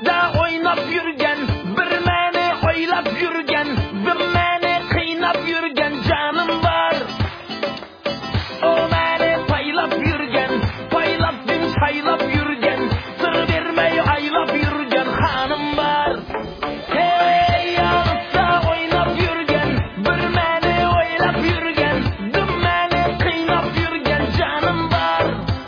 da oynap yürgen, bir meni oylap yürgen, bir meni kıynap yürgen canım var. O meni paylap yürgen, paylap gün saylap yürgen, sır vermey aylap yürgen hanım var. Hey yansa oynap yürgen, bir meni oylap yürgen, bir meni kıynap yürgen canım var.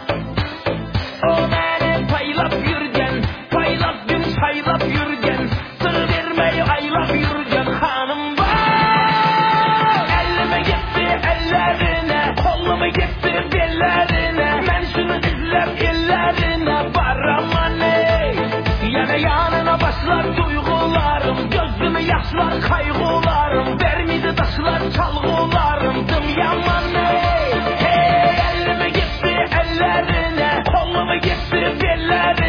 O meni paylap yürgen, paylap gün saylap yürgen, sır vermey aylap yürgen hanım var. Elime gitti ellerine, kolumu gitti bellerine, ben şunu izlep ellerine varamam ey. Yana yanına başlar duygularım, gözümü yaşlar kaygılarım, vermedi taşlar çalgılarım, dım yaman ey. Hey elime gitti ellerine, kolumu gitti bellerine,